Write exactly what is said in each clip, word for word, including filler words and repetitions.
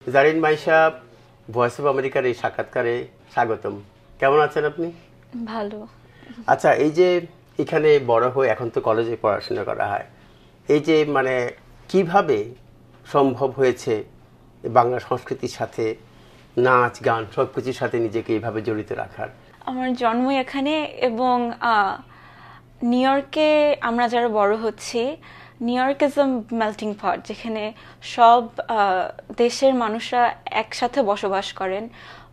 Zarin Maisha voice of আমেরিকার এই সাক্ষাৎকারে স্বাগতম। কেমন আছেন আপনি? ভালো। আচ্ছা, এই যে এখানে বড় হয়ে এখন তো কলেজে পড়াশোনা করা হয়, এই যে মানে কিভাবে সম্ভব হয়েছে বাংলা সংস্কৃতির সাথে নাচ গান সব কিছুর সাথে নিজেকে এইভাবে জড়িত রাখার? আমার জন্ম এখানে এবং নিউ ইয়র্কে আমরা যারা বড় হচ্ছি, New York is a melting pot, যেখানে সব দেশের মানুষরা একসাথে বসবাস করেন।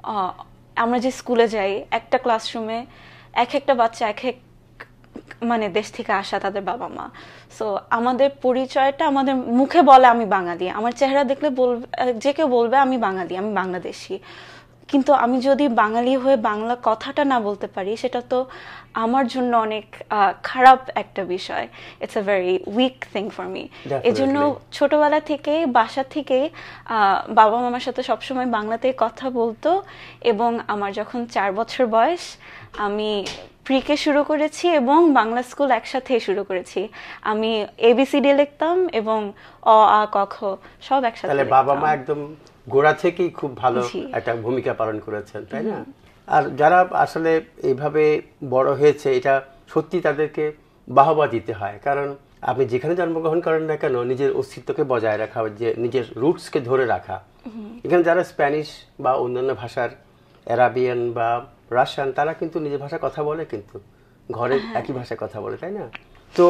আমরা যে স্কুলে যাই, একটা ক্লাসরুমে এক একটা বাচ্চা এক এক মানে দেশ থেকে আসা তাদের বাবা মা। সো আমাদের পরিচয়টা আমাদের মুখে বলে আমি বাঙালি, আমার চেহারা দেখলে বলবে, যে কেউ বলবে আমি বাঙালি, আমি বাংলাদেশি। কিন্তু আমি যদি বাঙালি হয়ে বাংলা কথাটা না বলতে পারি, সেটা তো আমার জন্য অনেক খারাপ একটা বিষয়। It's a very weak thing for me. এজন্য ছোটবেলা থেকে বাসা থেকে বাবা মামার সাথে সবসময় বাংলাতে কথা বলতো, এবং আমার যখন চার বছর বয়স আমি প্রিকে শুরু করেছি এবং বাংলা স্কুল একসাথে শুরু করেছি। আমি এবিসিডি লিখতাম এবং অ আ ক খ সব একসাথে। তাহলে বাবা মা একদম গোড়া থেকেই খুব ভালো একটা ভূমিকা পালন করেছেন, তাই না? আর যারা আসলে এইভাবে বড় হয়েছে, এটা সত্যি তাদেরকে বাহবা দিতে হয়। কারণ আপনি যেখানে জন্মগ্রহণ করেন না কেন, নিজের অস্তিত্বকে বজায় রাখা, যে নিজের রুটসকে ধরে রাখা। এখানে যারা স্প্যানিশ বা অন্যান্য ভাষার, অ্যারাবিয়ান বা রাশিয়ান, তারা কিন্তু নিজের ভাষায় কথা বলে, কিন্তু ঘরে একই ভাষায় কথা বলে, তাই না? তো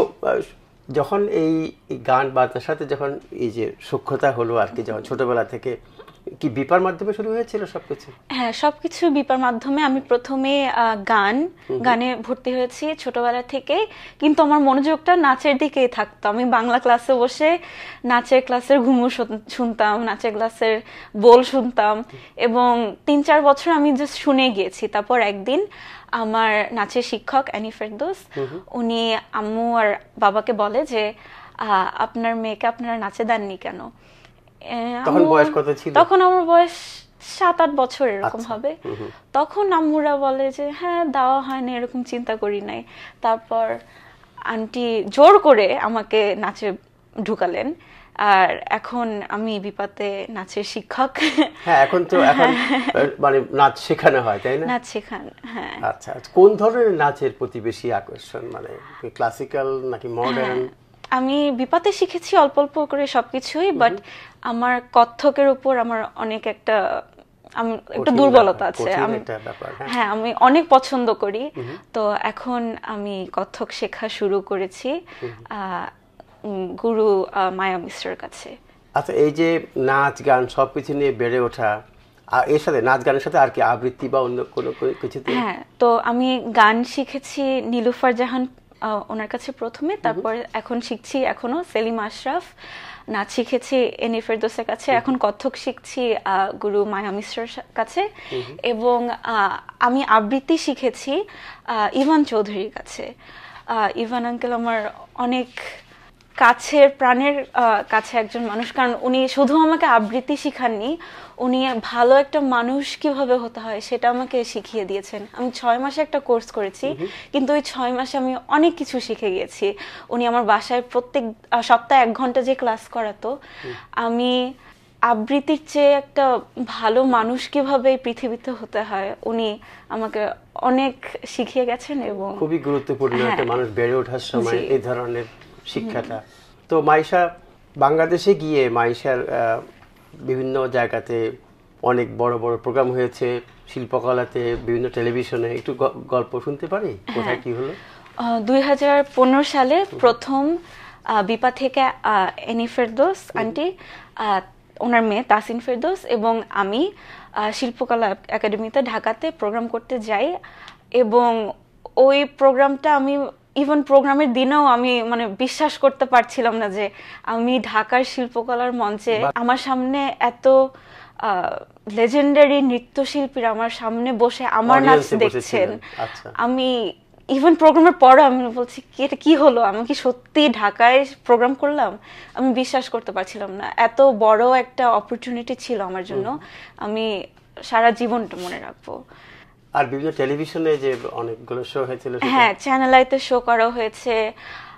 যখন এই গান বাজনার সাথে যখন এই যে সখ্যতা হলো আর কি, যখন ছোটবেলা থেকে কি বিপার মাধ্যমে শুরু হয়েছিল সবকিছু? হ্যাঁ, সবকিছু বিপার মাধ্যমে। আমি প্রথমে গান গানে ভর্তি হয়েছি ছোটবেলা থেকে, কিন্তু আমার মনোযোগটা নাচের দিকেই থাকতো। আমি বাংলা ক্লাসে বসে নাচের ক্লাসের ঘুমু শুনতাম, নাচের ক্লাসের বোল শুনতাম, এবং তিন চার বছর আমি জাস্ট শুনে গিয়েছি। তারপর একদিন আমার নাচের শিক্ষক অ্যানি ফেরদৌস, উনি আম্মু আর বাবাকে বলে যে আপনার মেয়েকে আপনারা নাচে দেননি কেন? তখন বয়স কত ছিল? তখন আমার বয়স সাত আট বছর এরকম হবে। তখন আম্মুরা বলে যে হ্যাঁ, দেওয়া হয়নি, এরকম চিন্তা করি নাই। তারপর আন্টি জোর করে আমাকে নাচে ঢুকালেন, আর এখন আমি বিপাতে নাচের শিক্ষক। হ্যাঁ, এখন তো এখন মানে নাচ শেখানো হয়, তাই না? নাচ শেখান, হ্যাঁ। আচ্ছা, কোন ধরনের নাচের প্রতি বেশি আকর্ষণ, মানে ক্লাসিক্যাল নাকি মডার্ন? আমি বিপাতে শিখেছি অল্প অল্প করে সবকিছুই, বাট আমার কত্থকের উপর আমার অনেক একটা একটা দুর্বলতা আছে। হ্যাঁ, আমি অনেক পছন্দ করি, তো এখন আমি কত্থক শেখা শুরু করেছি গুরু মায়া মিশ্রের কাছে। আচ্ছা, এই যে নাচ গান সবকিছু নিয়ে বেড়ে ওঠা, এর সাথে নাচ গানের সাথে আর কি আবৃত্তি বা অন্য কোনো কিছু? হ্যাঁ, তো আমি গান শিখেছি নীলুফার জাহান ওনার কাছে প্রথমে, তারপর এখন শিখছি এখনো সেলিম আশরাফ। নাচ শিখেছি এনি ফেরদৌসের কাছে, এখন কত্থক শিখছি গুরু মায়া মিশ্রের কাছে, এবং আমি আবৃত্তি শিখেছি ইভান চৌধুরীর কাছে। ইভান আঙ্কেল আমার অনেক কাছের, প্রাণের কাছে একজন মানুষ, কারণ উনি শুধু আমাকে আবৃত্তি শিখাননি, উনি ভালো একটা মানুষ কিভাবে হতে হয় সেটা আমাকে শিখিয়ে দিয়েছেন। আমি ছয় মাসে একটা কোর্স করেছি, কিন্তু ওই ছয় মাসে আমি অনেক কিছু শিখে গিয়েছি। উনি আমার বাসায় প্রত্যেক সপ্তাহে এক ঘন্টা যে ক্লাস করাতো, আমি আবৃত্তির চেয়ে একটা ভালো মানুষ কিভাবে পৃথিবীতে হতে হয় উনি আমাকে অনেক শিখিয়ে গেছেন। এবং খুবই গুরুত্বপূর্ণ একটা মানুষ বেড়ে ওঠার সময় এই ধরনের শিক্ষাটা। তো মাইশা বাংলাদেশে গিয়ে মাইশার বিভিন্ন জায়গাতে অনেক বড় বড় প্রোগ্রাম হয়েছে, শিল্পকলাতে, বিভিন্ন টেলিভিশনে। একটু গল্প শুনতে পারি, কোথায় কি হলো? দুই হাজার পনেরো সালে প্রথম বিপা থেকে এনি ফেরদৌস আন্টি, ওনার মেয়ে তাসিন ফেরদৌস এবং আমি শিল্পকলা একাডেমিতে ঢাকাতে প্রোগ্রাম করতে যাই, এবং ওই প্রোগ্রামটা আমি ইভেন প্রোগ্রামের দিনেও আমি মানে বিশ্বাস করতে পারছিলাম না যে আমি ঢাকার শিল্পকলার মঞ্চে, আমার সামনে এত লেজেন্ডারি নৃত্যশিল্পীরা আমার সামনে বসে আমার নাচ দেখছেন। আমি ইভেন প্রোগ্রামের পরে আমি বলছি কি এটা কি হলো, আমি কি সত্যি ঢাকায় প্রোগ্রাম করলাম? আমি বিশ্বাস করতে পারছিলাম না। এত বড় একটা অপরচুনিটি ছিল আমার জন্য, আমি সারা জীবনটা মনে রাখবো। আর বিভিন্ন টেলিভিশনে যে অনেকগুলো শো হয়েছিল, হ্যাঁ, চ্যানেল আইতে শো করা হয়েছে,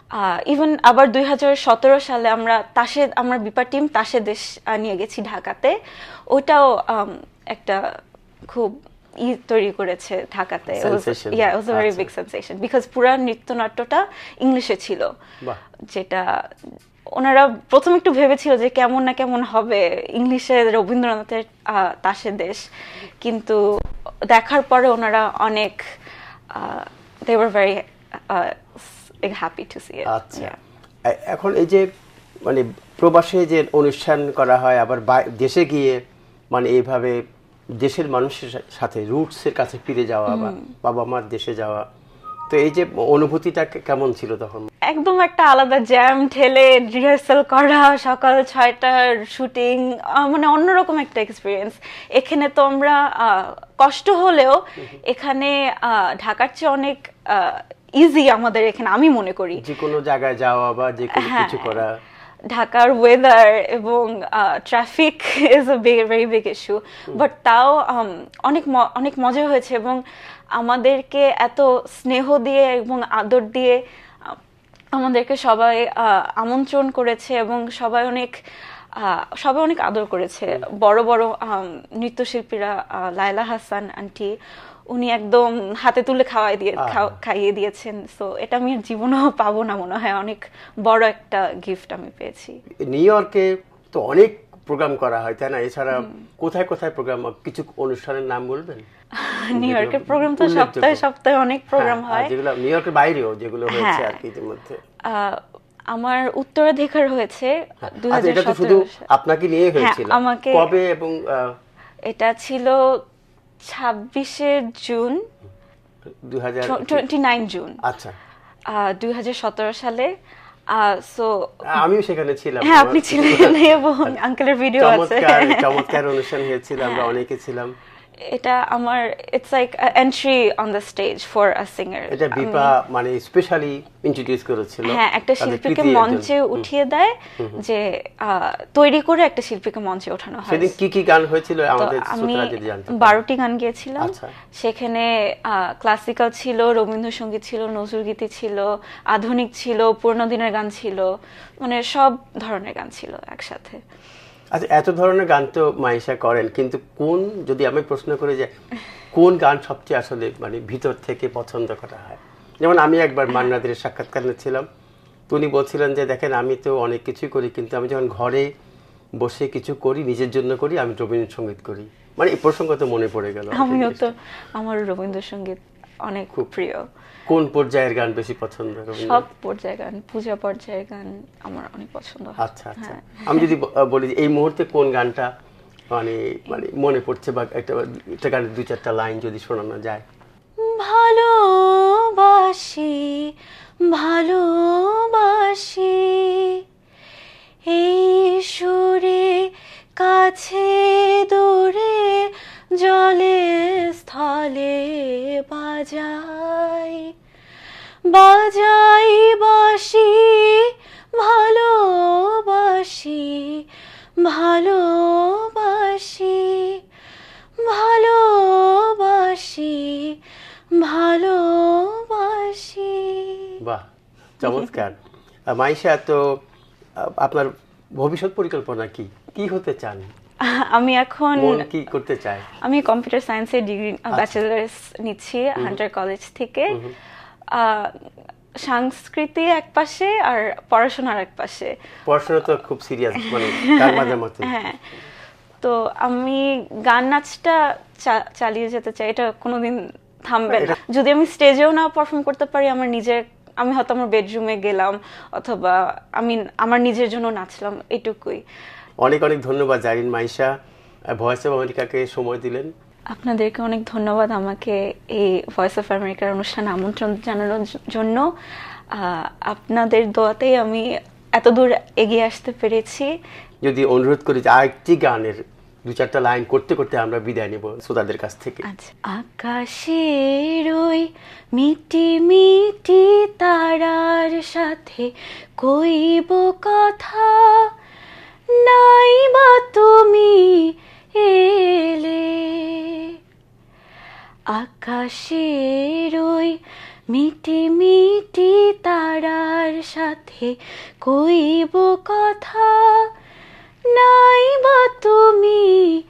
ইভেন আবার দুই হাজার সতেরো সালে আমরা তাসে আমরা বিপা টিম তাসে দেশ নিয়ে গেছি ঢাকাতে, ওটাও একটা খুব ই তৈরি করেছে ঢাকাতে। Yeah it was a very big sensation because পুরা নৃত্যনাট্যটা ইংলিশে ছিল, যেটা ওনারা প্রথম একটু ভেবেছিল যে কেমন না কেমন হবে ইংলিশে রবীন্দ্রনাথের তাসে দেশ, কিন্তু দেখার পরে ওনারা অনেক they were very uh, happy to see it. আচ্ছা, এখন এই যে মানে প্রবাসে যে অনুষ্ঠান করা হয় আবার দেশে গিয়ে মানে এইভাবে দেশের মানুষের সাথে রুটসের কাছে ফিরে যাওয়া বা বাবা মার দেশে যাওয়া, তো এই যে অনুভূতিটা কেমন ছিল তখন? একদম একটা আলাদা জ্যাম ঠেলে রিহার্সাল করা, সকাল ছয়টার শুটিং, মানে অন্যরকম একটা এক্সপিরিয়েন্স। এখানে তো আমরা কষ্ট হলেও এখানে ঢাকার চেয়ে অনেক ইজি আমাদের এখানে, আমি মনে করি যে কোনো জায়গায় যাওয়া বা যে কোনো কিছু করা। ঢাকার ওয়েদার এবং traffic is a very big issue, but তাও অনেক অনেক মজা হয়েছে এবং আমাদেরকে এত স্নেহ দিয়ে এবং আদর দিয়ে আমাদেরকে সবাই আমন্ত্রণ করেছে এবং সবাই অনেক সবাই অনেক আদর করেছে। বড় বড় নৃত্যশিল্পীরা, লায়লা হাসান আন্টি, উনি একদম হাতে তুলে খাওয়াই দিয়ে খাইয়ে দিয়েছেন। সো এটা আমি জীবনেও পাবো না মনে হয়, অনেক বড় একটা গিফট আমি পেয়েছি। নিউ ইয়র্কে তো অনেক প্রোগ্রাম করা হয় তাই না? এছাড়া কোথায় কোথায় প্রোগ্রাম, কিছু অনুষ্ঠানের নাম বলবেন? নিউ ইয়র্কের প্রোগ্রাম তো সপ্তাহে সপ্তাহে অনেক প্রোগ্রাম হয়, যেগুলো নিউ ইয়র্কের বাইরেও যেগুলো হয়েছে আর কি ইতিমধ্যে। আমার উত্তরাধিকার হয়েছে দুই হাজার সতেরো। এটা তো শুধু আপনাকে নিয়ে হয়েছিল, কবে এবং? এটা ছিল ছাব্বিশে জুন, উনআশি জুন, আচ্ছা, দুই হাজার সতেরো সালে। সো আমিও সেখানে ছিলাম। হ্যাঁ, আপনি ছিলেন এবং আঙ্কেলের ভিডিও আছে। চমৎকার অনুষ্ঠান হয়েছিল, আমরা অনেকে ছিলাম। এটা আমার it's like entry on the stage for a singer. এটা বিপা মানে স্পেশালি ইন্ট্রোডিউস করেছিল। হ্যাঁ, একটা শিল্পীকে মঞ্চে উঠিয়ে দেয়, যে তৈরি করে একটা শিল্পীকে মঞ্চে ওঠানো হয়। সেদিন কি কি গান হয়েছিল আমাদের শ্রোতারা যদি জানতে পারে? বারোটি গান গিয়েছিলাম। সেখানে ক্লাসিক্যাল ছিল, রবীন্দ্রসঙ্গীত ছিল, নজরুলগীতি ছিল, আধুনিক ছিল, পুরোনো দিনের গান ছিল, মানে সব ধরনের গান ছিল একসাথে। আচ্ছা, এত ধরনের গান তো মাইশা করেন, কিন্তু কোন, যদি আমি প্রশ্ন করি যে কোন গান সবচেয়ে আসলে মানে ভিতর থেকে পছন্দ করা হয়? যেমন আমি একবার মান্নাদের সাক্ষাৎকার নিচ্ছিলাম, তো উনি বলছিলেন যে দেখেন আমি তো অনেক কিছুই করি, কিন্তু আমি যখন ঘরে বসে কিছু করি, নিজের জন্য করি, আমি রবীন্দ্রসঙ্গীত করি। মানে এই প্রসঙ্গ তো মনে পড়ে গেল। আমিও তো, আমার রবীন্দ্রসঙ্গীত অনেক খুব প্রিয়। কোন পর্যায়ের গান বেশি পছন্দ? সব পর্যায়ের গান, পূজা পর্যায়ের গান আমার অনেক পছন্দ। আচ্ছা আচ্ছা, আমি যদি বলি এই মুহূর্তে কোন গানটা মানে মানে মনে পড়ছে, বা একটা একটা গানের দুই চারটা লাইন যদি শোনানো যায়। ভালোবাসি ভালোবাসি এই সুরে, কাছে দূরে জলে স্থলে বাজাই বাজাই বাসি, ভালোবাসি ভালোবাসি ভালোবাসি ভালোবাসি। বাহ, চমৎকার। মাইশা, তো আপনার ভবিষ্যৎ পরিকল্পনা কি, কি হতে চান? আমি এখন কি করতে চাই? আমি কম্পিউটার সায়েন্সে ডিগ্রি, ব্যাচেলার্স নিচ্ছি হান্টার কলেজ থেকে। সংস্কৃতি এক পাশে আর পড়াশোনার এক পাশে। পড়াশোনা তো খুব সিরিয়াস, মানে তার মাঝে মধ্যে। হ্যাঁ, তো আমি গান নাচটা চালিয়ে যেতে চাই, এটা কোনোদিন থামবে না। যদি আমি স্টেজেও না পারফর্ম করতে পারি, আমার নিজের, আমি হয়তো আমার বেডরুমে গেলাম অথবা আমি আমার নিজের জন্য নাচলাম, এটুকুই। অনেক অনেক ধন্যবাদ জারিন মাইশা, ভয়েস অফ আমেরিকাকে সময় দিলেন। আপনাদেরকে অনেক ধন্যবাদ আমাকে এই ভয়েস অফ আমেরিকার অনুষ্ঠানে আমন্ত্রণ জানানোর জন্য। আপনাদের দোয়াতেই আমি এত দূর এগিয়ে আসতে পেরেছি। যদি অনুরোধ করি যে আরেকটি গানের দু চারটা লাইন করতে করতে আমরা বিদায় নেব শ্রোতাদের কাছ থেকে। আকাশের ওই মিটি মিটি তারার সাথে কইব কথা, নাই বা তুমি এলে। আকাশের ওই মিটি মিটি তারার সাথে মুখে কইব কথা, নাই বা তুমি